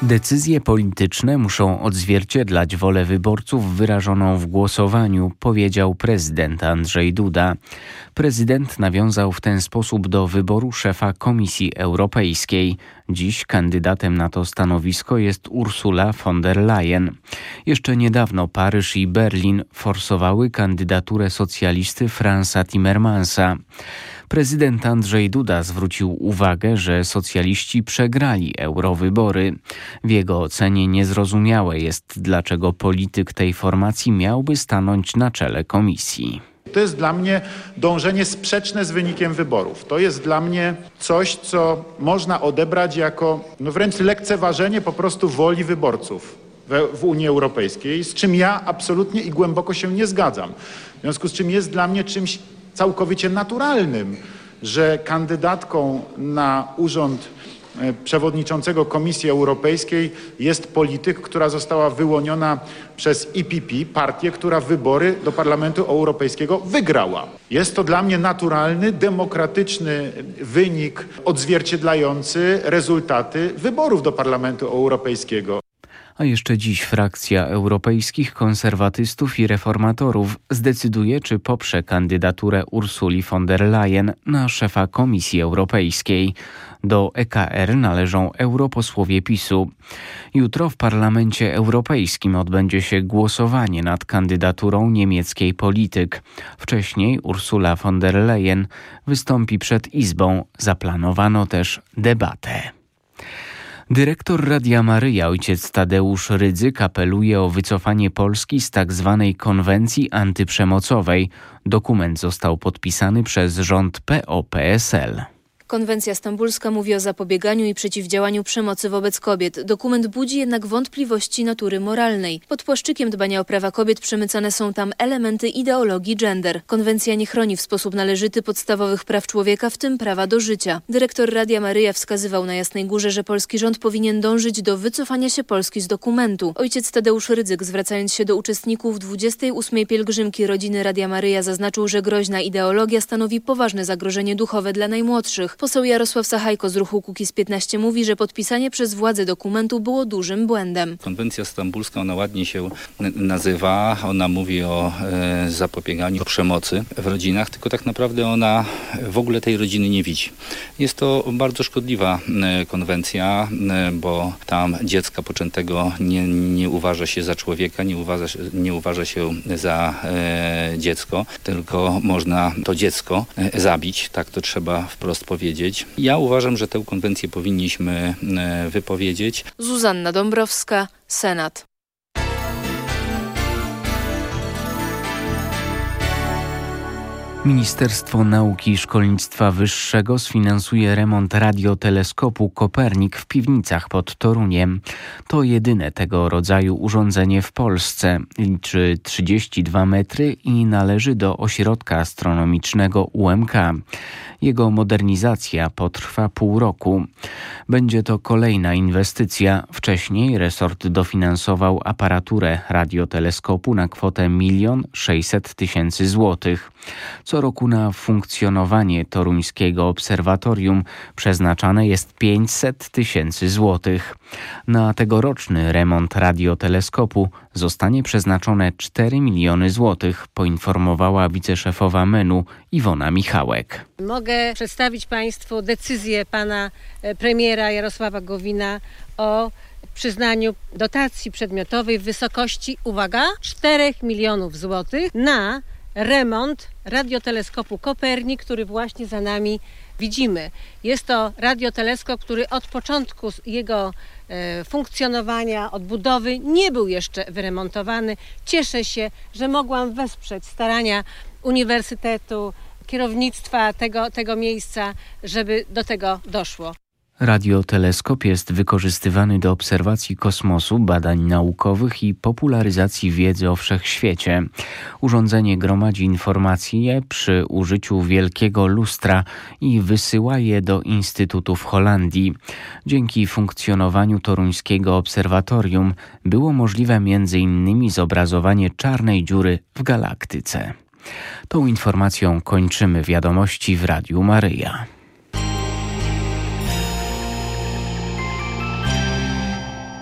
Decyzje polityczne muszą odzwierciedlać wolę wyborców wyrażoną w głosowaniu, powiedział prezydent Andrzej Duda. Prezydent nawiązał w ten sposób do wyboru szefa Komisji Europejskiej. Dziś kandydatem na to stanowisko jest Ursula von der Leyen. Jeszcze niedawno Paryż i Berlin forsowały kandydaturę socjalisty Fransa Timmermansa. Prezydent Andrzej Duda zwrócił uwagę, że socjaliści przegrali eurowybory. W jego ocenie niezrozumiałe jest, dlaczego polityk tej formacji miałby stanąć na czele komisji. To jest dla mnie dążenie sprzeczne z wynikiem wyborów. To jest dla mnie coś, co można odebrać jako wręcz lekceważenie po prostu woli wyborców w Unii Europejskiej, z czym ja absolutnie i głęboko się nie zgadzam. W związku z czym jest dla mnie czymś całkowicie naturalnym, że kandydatką na urząd przewodniczącego Komisji Europejskiej jest polityk, która została wyłoniona przez EPP, partię, która wybory do Parlamentu Europejskiego wygrała. Jest to dla mnie naturalny, demokratyczny wynik odzwierciedlający rezultaty wyborów do Parlamentu Europejskiego. A jeszcze dziś frakcja europejskich konserwatystów i reformatorów zdecyduje, czy poprze kandydaturę Ursuli von der Leyen na szefa Komisji Europejskiej. Do EKR należą europosłowie PiS-u. Jutro w Parlamencie Europejskim odbędzie się głosowanie nad kandydaturą niemieckiej polityk. Wcześniej Ursula von der Leyen wystąpi przed Izbą. Zaplanowano też debatę. Dyrektor Radia Maryja, ojciec Tadeusz Rydzyk, apeluje o wycofanie Polski z tzw. konwencji antyprzemocowej. Dokument został podpisany przez rząd PO-PSL. Konwencja stambulska mówi o zapobieganiu i przeciwdziałaniu przemocy wobec kobiet. Dokument budzi jednak wątpliwości natury moralnej. Pod płaszczykiem dbania o prawa kobiet przemycane są tam elementy ideologii gender. Konwencja nie chroni w sposób należyty podstawowych praw człowieka, w tym prawa do życia. Dyrektor Radia Maryja wskazywał na Jasnej Górze, że polski rząd powinien dążyć do wycofania się Polski z dokumentu. Ojciec Tadeusz Rydzyk, zwracając się do uczestników 28. pielgrzymki rodziny Radia Maryja, zaznaczył, że groźna ideologia stanowi poważne zagrożenie duchowe dla najmłodszych. Poseł Jarosław Sachajko z ruchu Kukiz15 mówi, że podpisanie przez władze dokumentu było dużym błędem. Konwencja stambulska, ona ładnie się nazywa, ona mówi o zapobieganiu przemocy w rodzinach, tylko tak naprawdę ona w ogóle tej rodziny nie widzi. Jest to bardzo szkodliwa konwencja, bo tam dziecka poczętego nie uważa się za człowieka, nie uważa się za dziecko, tylko można to dziecko zabić, tak to trzeba wprost powiedzieć. Ja uważam, że tę konwencję powinniśmy wypowiedzieć. Zuzanna Dąbrowska, Senat. Ministerstwo Nauki i Szkolnictwa Wyższego sfinansuje remont radioteleskopu Kopernik w Piwnicach pod Toruniem. To jedyne tego rodzaju urządzenie w Polsce. Liczy 32 metry i należy do ośrodka astronomicznego UMK. Jego modernizacja potrwa pół roku. Będzie to kolejna inwestycja. Wcześniej resort dofinansował aparaturę radioteleskopu na kwotę 1 600 000 złotych. Co roku na funkcjonowanie toruńskiego obserwatorium przeznaczane jest 500 000 złotych. Na tegoroczny remont radioteleskopu zostanie przeznaczone 4 miliony złotych, poinformowała wiceszefowa MEN-u Iwona Michałek. Mogę przedstawić Państwu decyzję pana premiera Jarosława Gowina o przyznaniu dotacji przedmiotowej w wysokości, uwaga, 4 milionów złotych na remont radioteleskopu Kopernik, który właśnie za nami widzimy. Jest to radioteleskop, który od początku jego funkcjonowania, odbudowy nie był jeszcze wyremontowany. Cieszę się, że mogłam wesprzeć starania Uniwersytetu, kierownictwa tego miejsca, żeby do tego doszło. Radioteleskop jest wykorzystywany do obserwacji kosmosu, badań naukowych i popularyzacji wiedzy o wszechświecie. Urządzenie gromadzi informacje przy użyciu wielkiego lustra i wysyła je do instytutu w Holandii. Dzięki funkcjonowaniu toruńskiego obserwatorium było możliwe m.in. zobrazowanie czarnej dziury w galaktyce. Tą informacją kończymy wiadomości w Radiu Maryja.